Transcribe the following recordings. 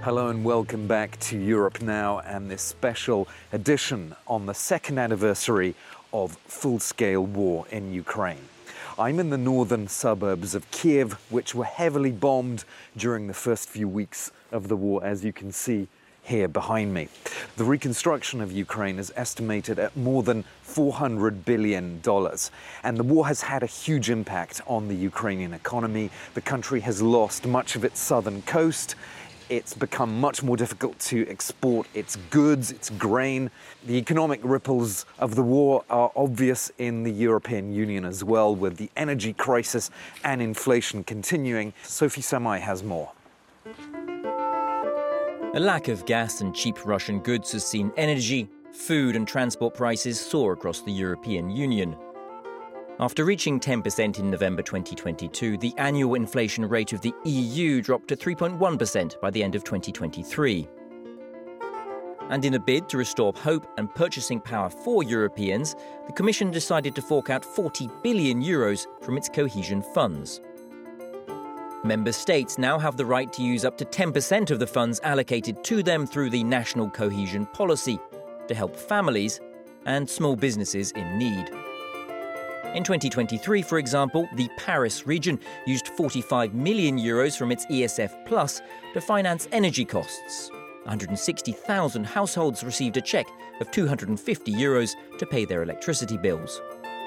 Hello and welcome back to Europe Now and this special edition on the second anniversary of full-scale war in Ukraine. I'm in the northern suburbs of Kiev, which were heavily bombed during the first few weeks of the war, as you can see here behind me. The reconstruction of Ukraine is estimated at more than $400 billion. And the war has had a huge impact on the Ukrainian economy. The country has lost much of its southern coast. It's become much more difficult to export its goods, its grain. The economic ripples of the war are obvious in the European Union as well, with the energy crisis and inflation continuing. Sophie Samai has more. A lack of gas and cheap Russian goods has seen energy, food and transport prices soar across the European Union. After reaching 10% in November 2022, the annual inflation rate of the EU dropped to 3.1% by the end of 2023. And in a bid to restore hope and purchasing power for Europeans, the Commission decided to fork out €40 billion from its cohesion funds. Member states now have the right to use up to 10% of the funds allocated to them through the National Cohesion Policy to help families and small businesses in need. In 2023, for example, the Paris region used €45 million from its ESF Plus to finance energy costs. 160,000 households received a cheque of €250 to pay their electricity bills.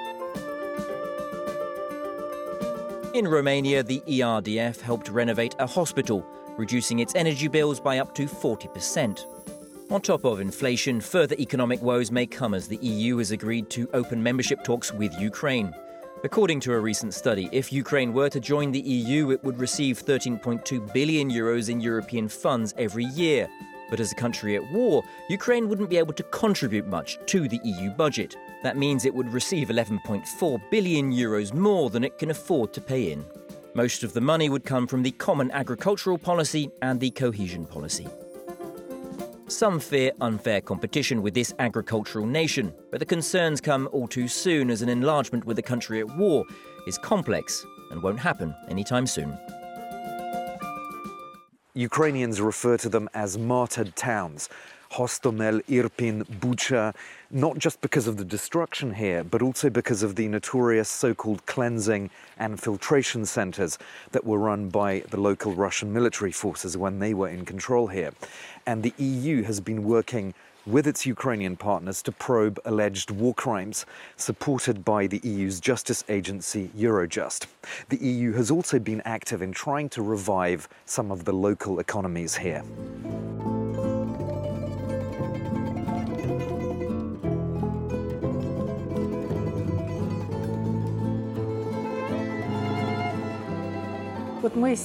In Romania, the ERDF helped renovate a hospital, reducing its energy bills by up to 40%. On top of inflation, further economic woes may come as the EU has agreed to open membership talks with Ukraine. According to a recent study, if Ukraine were to join the EU, it would receive €13.2 billion in European funds every year. But as a country at war, Ukraine wouldn't be able to contribute much to the EU budget. That means it would receive €11.4 billion more than it can afford to pay in. Most of the money would come from the Common Agricultural Policy and the Cohesion Policy. Some fear unfair competition with this agricultural nation, but the concerns come all too soon as an enlargement with a country at war is complex and won't happen anytime soon. Ukrainians refer to them as martyred towns. Hostomel, Irpin, Bucha, not just because of the destruction here, but also because of the notorious so-called cleansing and filtration centres that were run by the local Russian military forces when they were in control here. And the EU has been working with its Ukrainian partners to probe alleged war crimes, supported by the EU's justice agency Eurojust. The EU has also been active in trying to revive some of the local economies here. We're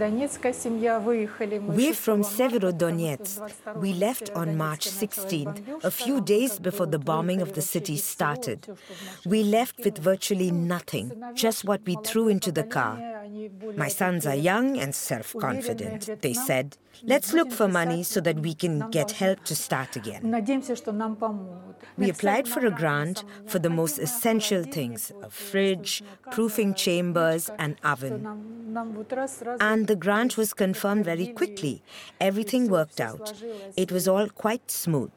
from Severodonetsk. We left on March 16th, a few days before the bombing of the city started. We left with virtually nothing, just what we threw into the car. My sons are young and self-confident. They said, let's look for money so that we can get help to start again. We applied for a grant for the most essential things, a fridge, proofing chambers, and oven. And the grant was confirmed very quickly. Everything worked out. It was all quite smooth.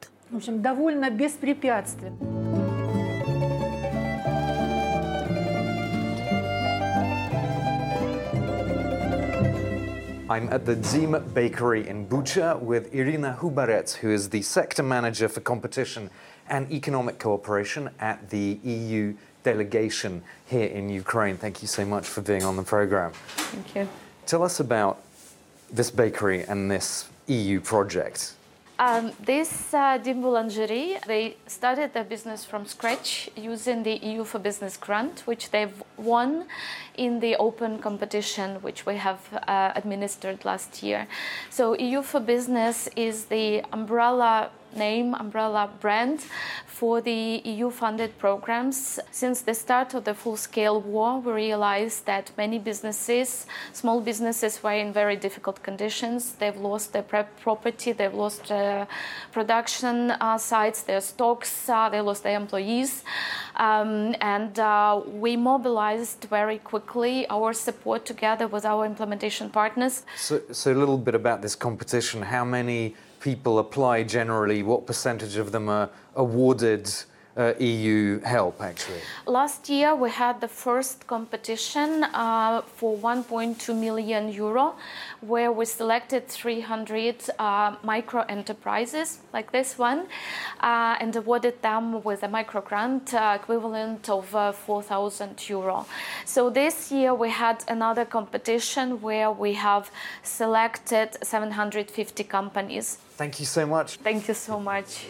I'm at the Dzim Bakery in Bucha with Irina Hubarets, who is the sector manager for competition and economic cooperation at the EU delegation here in Ukraine. Thank you so much for being on the program. Thank you. Tell us about this bakery and this EU project. This Dzim Boulangerie, they started their business from scratch using the EU for Business grant, which they've won in the open competition, which we have administered last year. So EU for Business is the umbrella name, umbrella brand for the EU-funded programs. Since the start of the full-scale war, we realized that many businesses, small businesses, were in very difficult conditions. They've lost their property, they've lost production sites, their stocks, they lost their employees. And we mobilized very quickly our support together with our implementation partners. So a little bit about this competition. How many people apply generally? What percentage of them are awarded EU help, actually? Last year we had the first competition for 1.2 million euro, where we selected 300 micro enterprises like this one and awarded them with a micro grant equivalent of 4,000 euro. So this year we had another competition where we have selected 750 companies. Thank you so much. Thank you so much.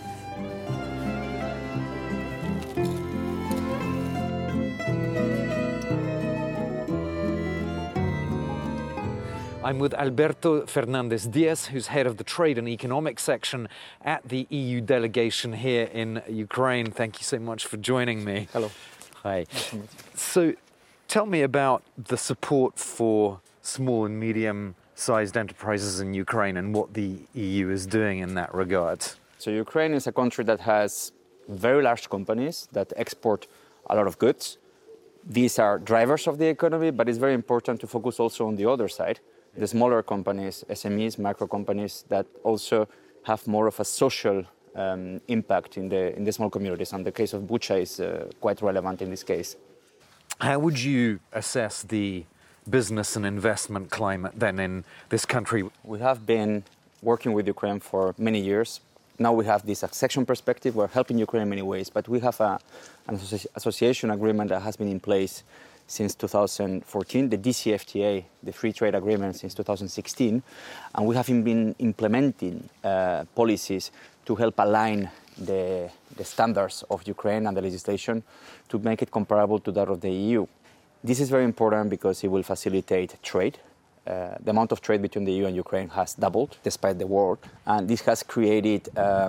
I'm with Alberto Fernandez-Diaz, who's head of the Trade and Economic section at the EU delegation here in Ukraine. Thank you so much for joining me. Hello. Hi. So tell me about the support for small and medium-sized enterprises in Ukraine and what the EU is doing in that regard. So Ukraine is a country that has very large companies that export a lot of goods. These are drivers of the economy, but it's very important to focus also on the other side. The smaller companies, SMEs, micro companies that also have more of a social impact in the small communities. And the case of Bucha is quite relevant in this case. How would you assess the business and investment climate then in this country? We have been working with Ukraine for many years. Now we have this accession perspective. We're helping Ukraine in many ways, but we have an association agreement that has been in place since 2014, the DCFTA, the free trade agreement, since 2016. And we have been implementing policies to help align the standards of Ukraine and the legislation to make it comparable to that of the EU. This is very important because it will facilitate trade. The amount of trade between the EU and Ukraine has doubled despite the war. And this has created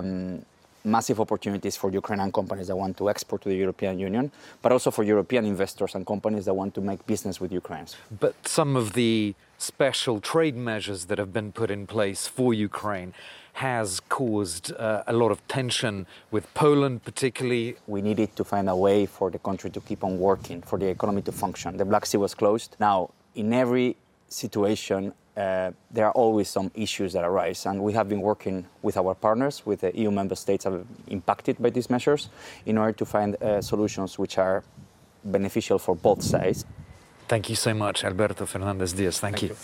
massive opportunities for Ukrainian companies that want to export to the European Union, but also for European investors and companies that want to make business with Ukraine. But some of the special trade measures that have been put in place for Ukraine has caused a lot of tension with Poland particularly. We needed to find a way for the country to keep on working, for the economy to function. The Black Sea was closed. Now, in every situation, there are always some issues that arise, and we have been working with our partners, with the EU member states that are impacted by these measures, in order to find solutions which are beneficial for both sides. Thank you so much, Alberto Fernandez-Diaz. Thank you.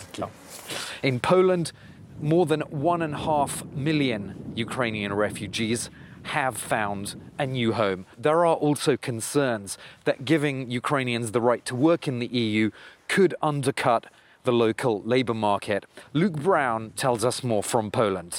In Poland, more than 1.5 million Ukrainian refugees have found a new home. There are also concerns that giving Ukrainians the right to work in the EU could undercut the local labour market. Luke Brown tells us more from Poland.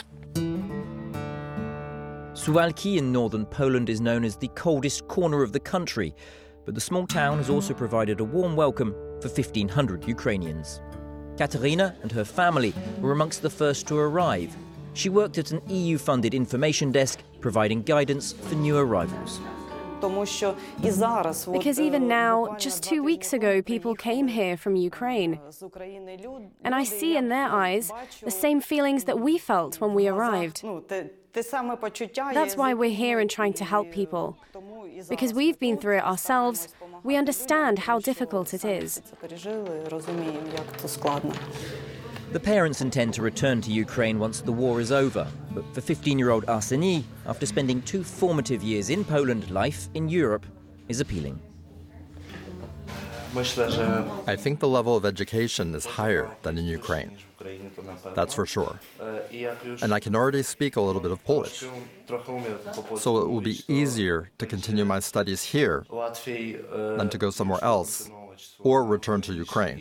Suwałki in northern Poland is known as the coldest corner of the country, but the small town has also provided a warm welcome for 1,500 Ukrainians. Katerina and her family were amongst the first to arrive. She worked at an EU-funded information desk, providing guidance for new arrivals. Because even now, just 2 weeks ago, people came here from Ukraine. And I see in their eyes the same feelings that we felt when we arrived. That's why we're here and trying to help people. Because we've been through it ourselves, we understand how difficult it is. The parents intend to return to Ukraine once the war is over. But for 15-year-old Arseny, after spending 2 formative years in Poland, life in Europe is appealing. I think the level of education is higher than in Ukraine. That's for sure. And I can already speak a little bit of Polish. So it will be easier to continue my studies here than to go somewhere else or return to Ukraine.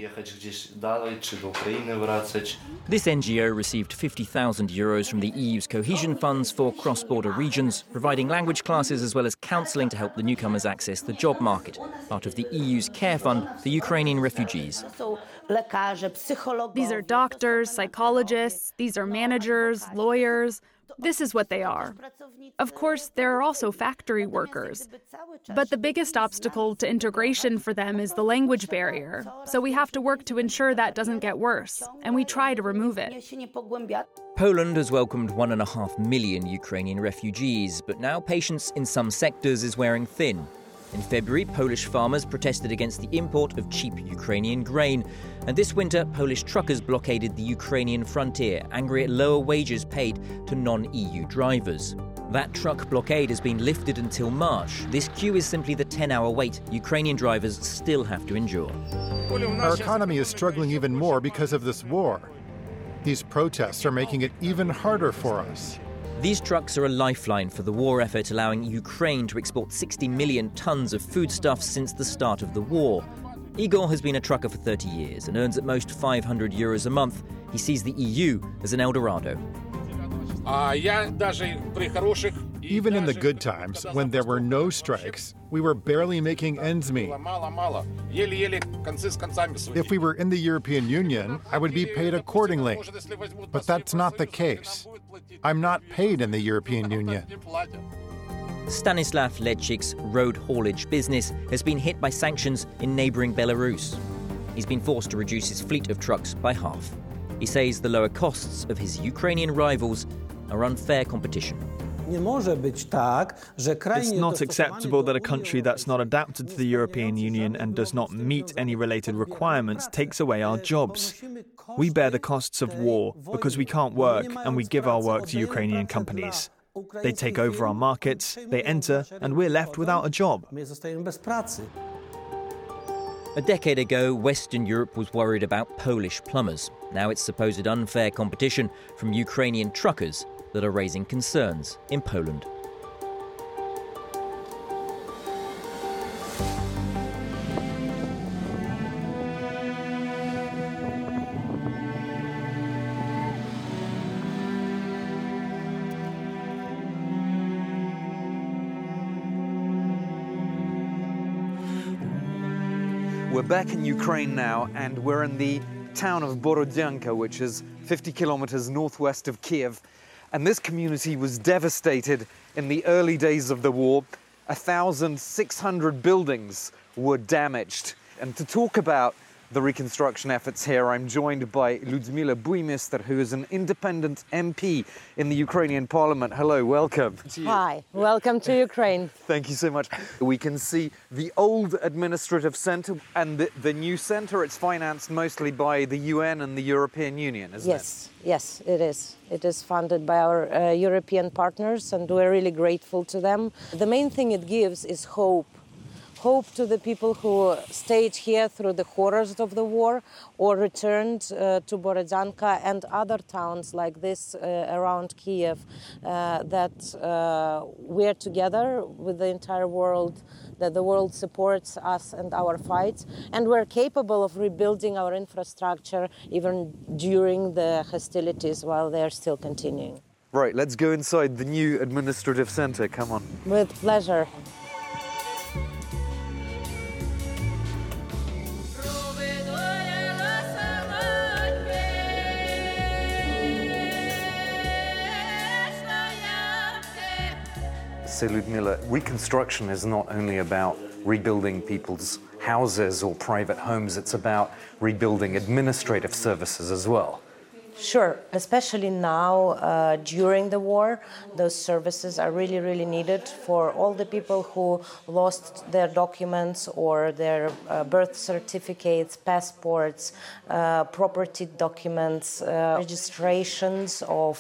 This NGO received €50,000 from the EU's cohesion funds for cross-border regions, providing language classes as well as counselling to help the newcomers access the job market, part of the EU's Care Fund for Ukrainian refugees. These are doctors, psychologists, these are managers, lawyers, This is what they are. Of course, there are also factory workers. But the biggest obstacle to integration for them is the language barrier. So we have to work to ensure that doesn't get worse, and we try to remove it. Poland has welcomed 1.5 million Ukrainian refugees, but now patience in some sectors is wearing thin. In February, Polish farmers protested against the import of cheap Ukrainian grain. And this winter, Polish truckers blockaded the Ukrainian frontier, angry at lower wages paid to non-EU drivers. That truck blockade has been lifted until March. This queue is simply the 10-hour wait Ukrainian drivers still have to endure. Our economy is struggling even more because of this war. These protests are making it even harder for us. These trucks are a lifeline for the war effort, allowing Ukraine to export 60 million tons of foodstuffs since the start of the war. Igor has been a trucker for 30 years and earns at most €500 a month. He sees the EU as an El Dorado. Even in the good times, when there were no strikes, we were barely making ends meet. If we were in the European Union, I would be paid accordingly. But that's not the case. I'm not paid in the European Union. Stanislav Lechik's road haulage business has been hit by sanctions in neighbouring Belarus. He's been forced to reduce his fleet of trucks by half. He says the lower costs of his Ukrainian rivals are unfair competition. It's not acceptable that a country that's not adapted to the European Union and does not meet any related requirements takes away our jobs. We bear the costs of war because we can't work and we give our work to Ukrainian companies. They take over our markets, they enter, and we're left without a job. A decade ago, Western Europe was worried about Polish plumbers. Now it's supposed unfair competition from Ukrainian truckers that are raising concerns in Poland. We're back in Ukraine now, and we're in the town of Borodyanka, which is 50 kilometers northwest of Kiev. And this community was devastated in the early days of the war. 1,600 buildings were damaged. And to talk about the reconstruction efforts here, I'm joined by Lyudmila Buimister, who is an independent MP in the Ukrainian parliament. Hello, welcome. Hi, welcome to Ukraine. Thank you so much. We can see the old administrative centre and the new centre. It's financed mostly by the UN and the European Union, isn't it? Yes, it is. It is funded by our European partners, and we're really grateful to them. The main thing it gives is hope. Hope to the people who stayed here through the horrors of the war or returned to Borodyanka and other towns like this around Kiev, that we're together with the entire world, that the world supports us and our fight, and we're capable of rebuilding our infrastructure even during the hostilities while they're still continuing. Right, let's go inside the new administrative centre. Come on. With pleasure. So, Lyudmila, reconstruction is not only about rebuilding people's houses or private homes, it's about rebuilding administrative services as well. Sure, especially now during the war, those services are really, really needed for all the people who lost their documents or their birth certificates, passports, property documents, registrations of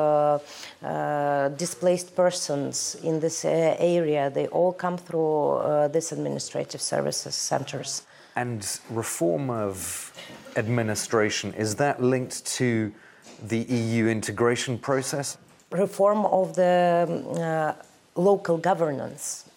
displaced persons in this area. They all come through this administrative services centers. And reform of administration, is that linked to the EU integration process? Reform of the local governance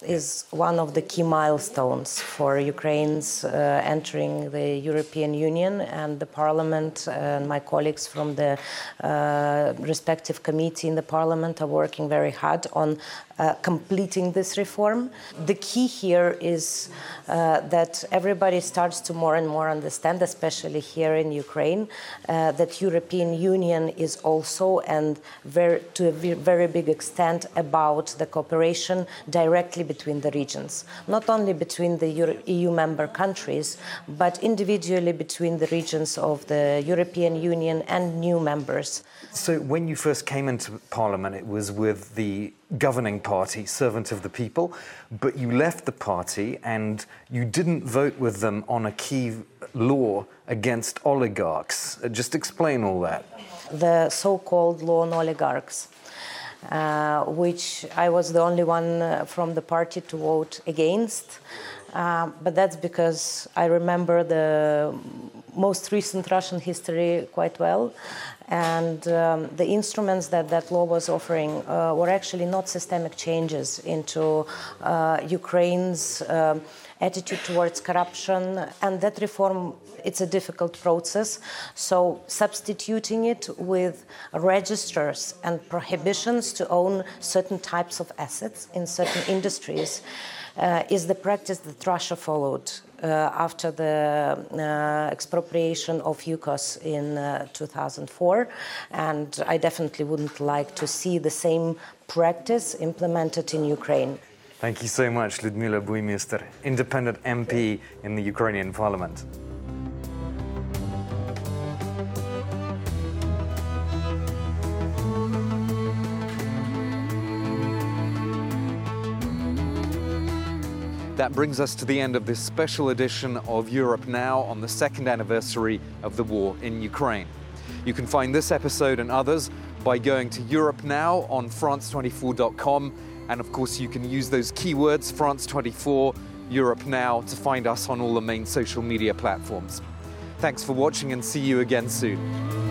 is one of the key milestones for Ukraine's entering the European Union, and the Parliament and my colleagues from the respective committee in the Parliament are working very hard on completing this reform. The key here is that everybody starts to more and more understand, especially here in Ukraine, that European Union is also, and to a very big extent, about the cooperation directly between the regions, not only between the EU member countries, but individually between the regions of the European Union and new members. So when you first came into Parliament, it was with the governing party, Servant of the People, but you left the party and you didn't vote with them on a key law against oligarchs. Just explain all that. The so-called law on oligarchs, which I was the only one from the party to vote against. But that's because I remember the most recent Russian history quite well. And the instruments that law was offering were actually not systemic changes into Ukraine's attitude towards corruption. And that reform, it's a difficult process. So substituting it with registers and prohibitions to own certain types of assets in certain industries is the practice that Russia followed after the expropriation of Yukos in 2004. And I definitely wouldn't like to see the same practice implemented in Ukraine. Thank you so much, Lyudmila Buimister, independent MP in the Ukrainian parliament. That brings us to the end of this special edition of Europe Now on the second anniversary of the war in Ukraine. You can find this episode and others by going to Europe Now on France24.com. And of course, you can use those keywords, France24, Europe Now, to find us on all the main social media platforms. Thanks for watching and see you again soon.